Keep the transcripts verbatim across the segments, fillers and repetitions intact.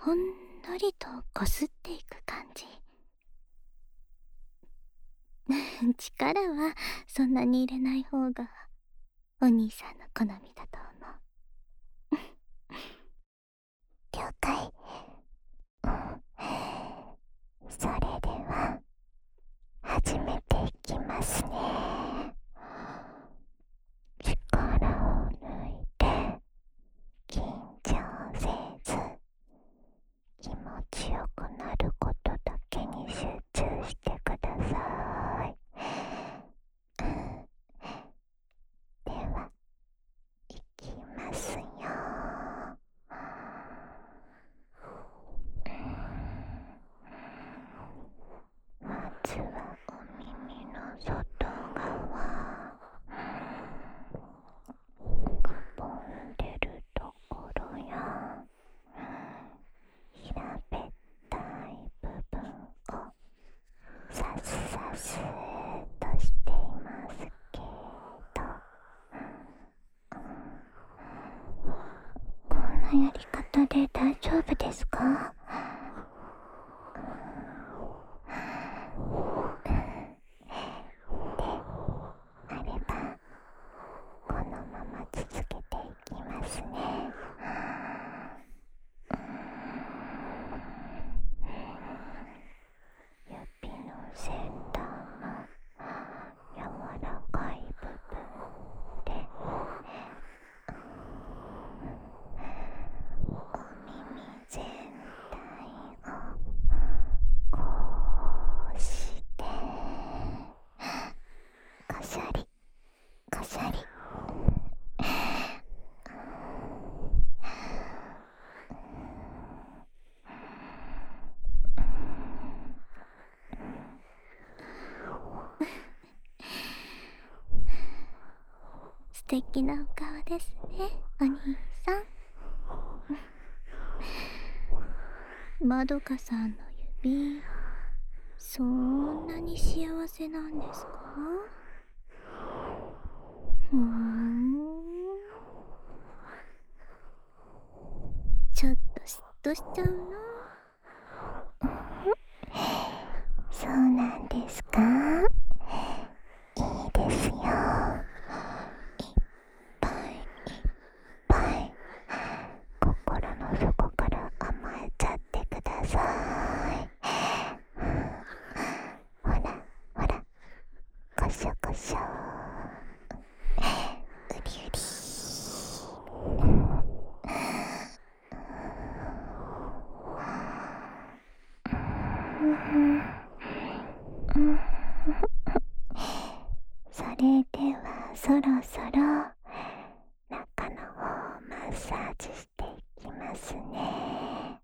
ほんのりとこすっていく感じ。力はそんなに入れない方がお兄さんの好みだと思う。 了解。それでは始めていきますね。力を抜いて緊張せず気持ちよくなることだけに集中してください。では、いきますよ。まずはお耳の外側、くぼんでるところや平べったい部分をさすさすとしていますけど、こんなやり方で大丈夫ですか？であればこのまま続けていきますね。指の先端の柔らかい部分でお耳全体をこうしてカシャリカシャリ素敵なお顔ですね、お兄さん。まどかさんの指、そんなに幸せなんですか？ふーん。ちょっと嫉妬しちゃうな。 そうなんですか？いいですよ。いっぱいいっぱい心の底から甘えちゃってください。ほらほら、こしょこしょ、うりうり。それではそろそろ中の方をマッサージしていきますね。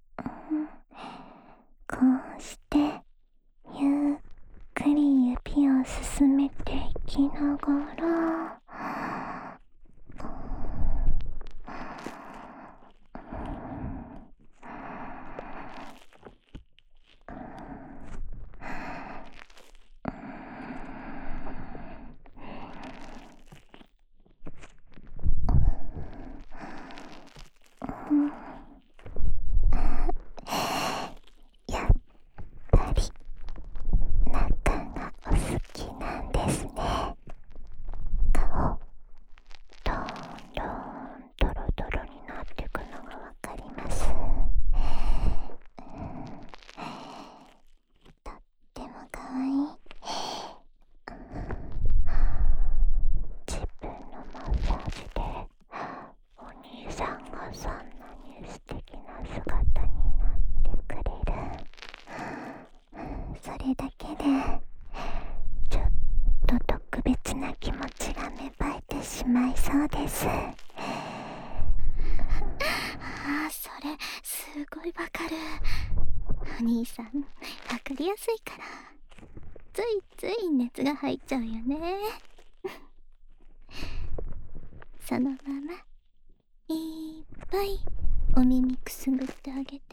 こうしてゆっくり指を進めていきながら、やっぱり中がお好きなんですね。顔どんどんドロドロになっていくのがわかります。とってもかわいい。自分のマッサージでお兄さんがそんなに素敵な姿になってくれる。それだけでちょっと特別な気持ちが芽生えてしまいそうです。 ああ、それすごいわかる。お兄さん、わかりやすいからついつい熱が入っちゃうよね。そのままいっぱいお耳くすぐってあげて。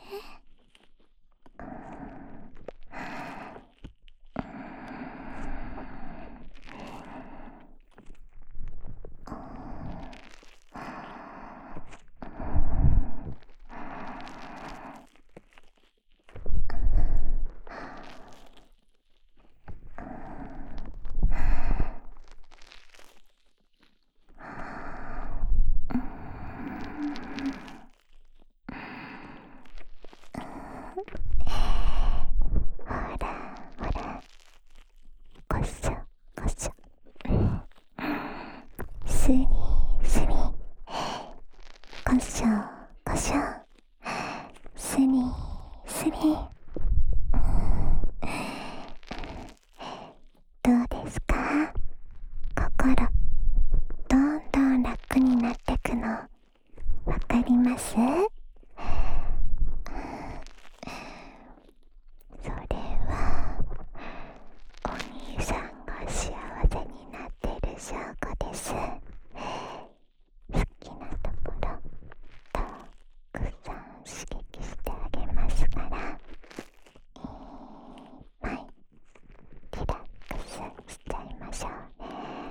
どうですか？心どんどん楽になってくのわかります？それはお兄さんが幸せになってる証拠です。好きなところたくさん刺激してあげますからいっぱいリラックスしちゃいましょうね。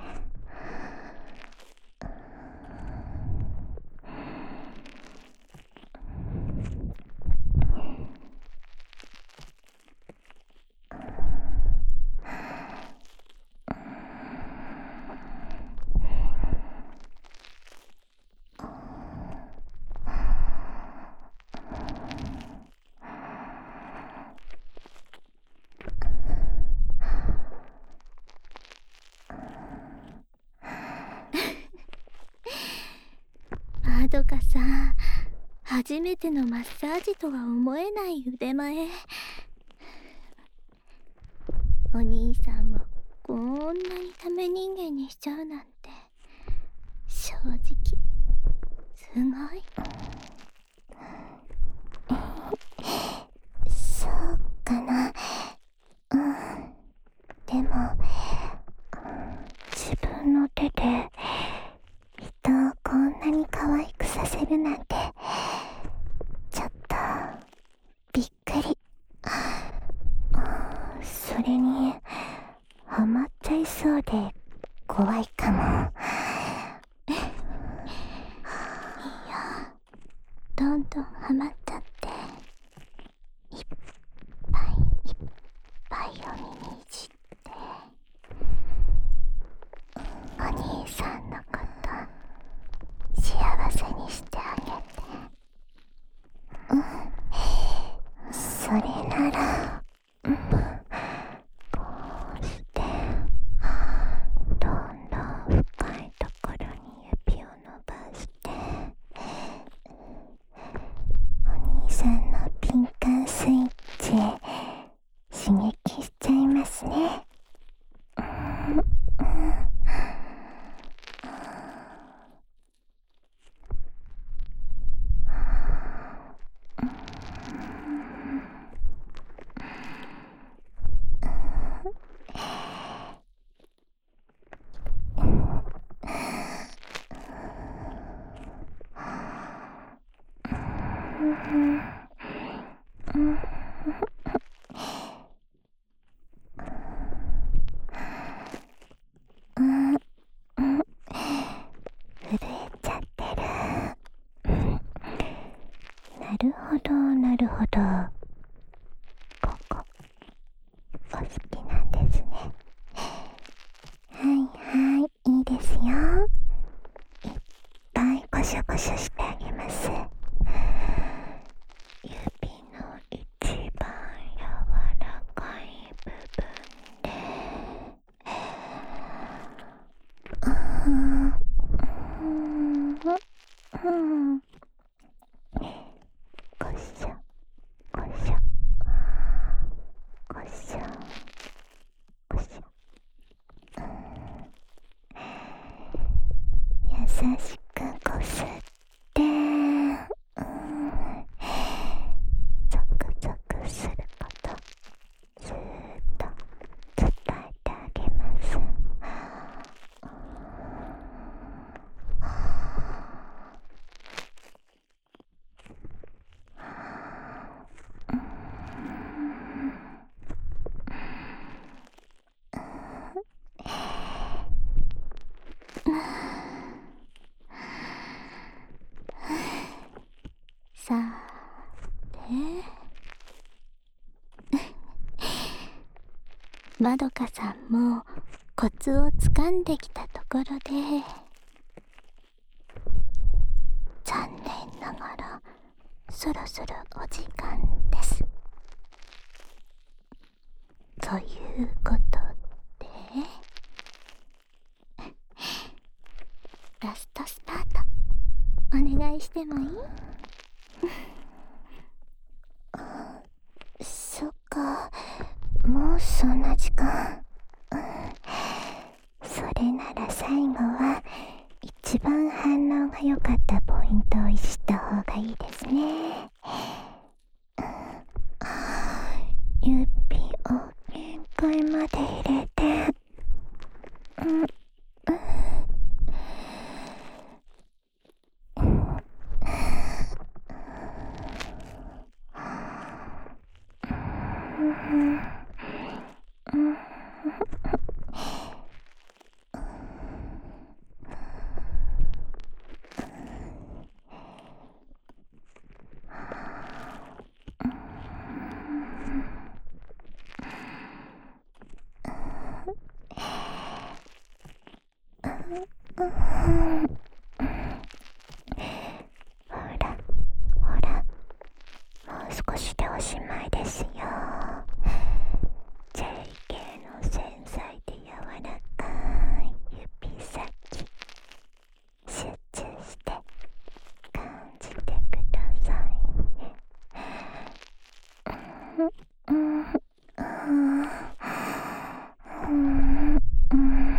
まどかさん、初めてのマッサージとは思えない腕前。お兄さんをこんなにダメ人間にしちゃうなんて、正直すごい。 そうかな。うん。でも自分の手で人をこんなに可愛くさせるなんてちょっとびっくり。それにハマっちゃいそうで怖いかも。 いいよ、どんどんハマっちゃって、いっぱいいっぱいお耳にいじって、お兄さんのこと幸せにしてあげて。 うん、それなら、うん、こうしてどんどん深いところに指を伸ばしてお兄さんの敏感スイッチ刺激しちゃいますね。うんうん震えちゃってる。なるほどなるほど、ここお好きなんですね。はいはい、いいですよ。いっぱいゴショゴショしてあげます。指の一番柔らかい部分であーうんうんゴショゴショゴショゴショ、優しくこすって、うん、ゾクゾクすることずーっと伝えてあげます。 さてまどかさんもコツをつかんできたところで、残念ながらそろそろお時間です。ということでラストスパートお願いしてもいい？ もうそんな時間。うん、それなら最後は一番反応が良かったポイントをいじった方がいいですね。指を限界まで入れて、うん、うんほらほら、もう少しでおしまいですよ。 ジェイケー の繊細で柔らかい指先、集中して感じてくださいね。うんうんうんうんうん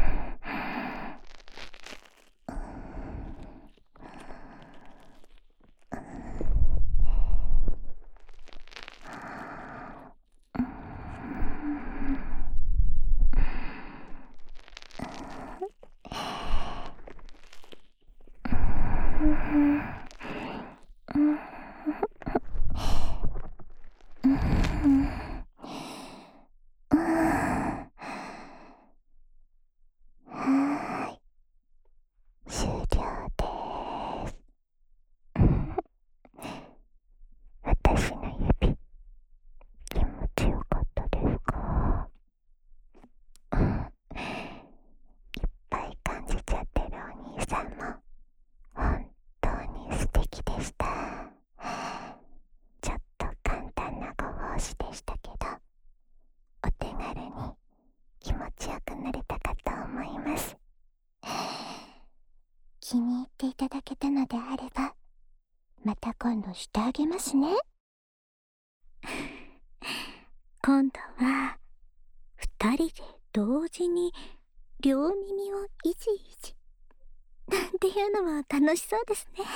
はい、終了です。私の指、気持ちよかったですか？いっぱい感じちゃってるお兄さんも本当に素敵でした。ちょっと簡単なご奉仕でしたけど、お手軽に気持ちよくなれたかと思います。気に入っていただけたのであれば、また今度してあげますね。 今度は二人で同時に両耳をいじいじなんていうのも楽しそうですね。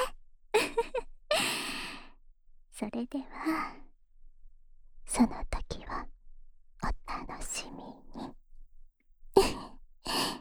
それではその時はお楽しみに。